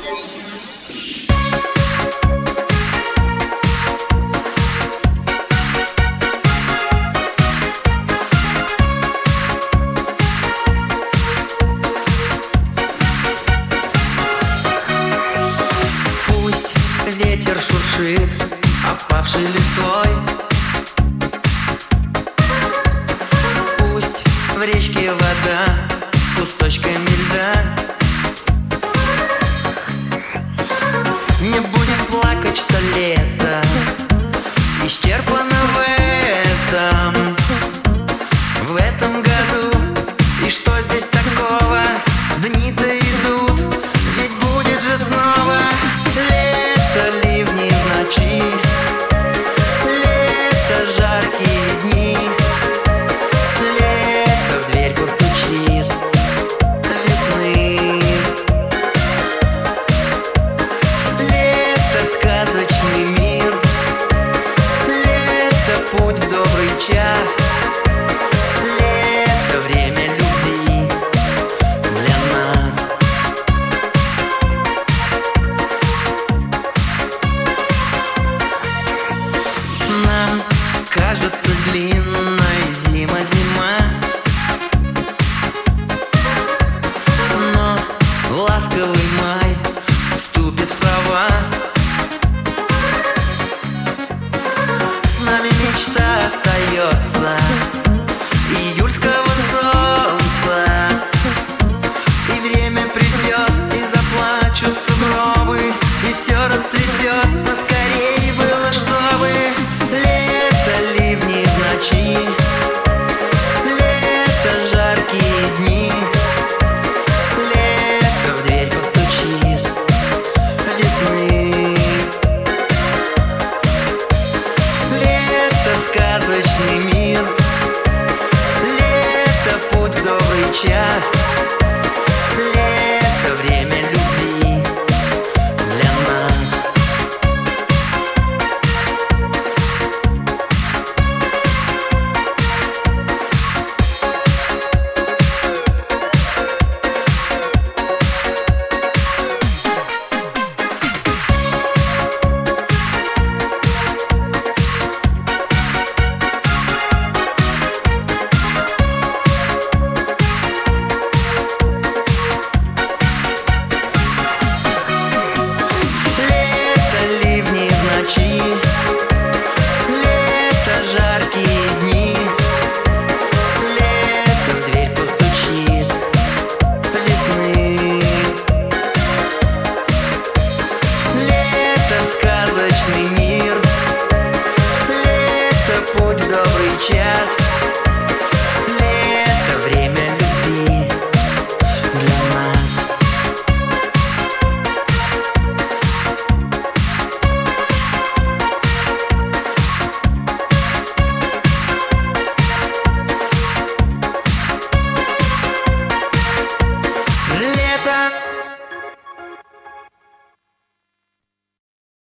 Ветер шуршит опавшей листвой. Пусть в речке вода с кусочками льда. Не будет плакать, что лето исчерпано в этом году. И что здесь такого? Дни-то идут, ведь будет же снова лето, ливни в ночи, лето, жаркие дни, лето в дверь постучит весны. Лето, сказочный мир, лето, путь в добрый час, лето, время любви для нас. Нам кажется длинной зима, но ласковый май вступит в права. С нами мечта остается июльского солнца, и время придет, и заплачут сугробы, и все расцветет, но скорее было, чтобы лето, ливни в ночи, лето, жаркие дни, лето в дверь постучит весны. Лето, сказочный мир, лето, путь в добрый час, лето, время любви для нас. Лето, жаркие дни, лето в дверь постучит весны. Лето, сказочный мир, лето, путь в добрый час,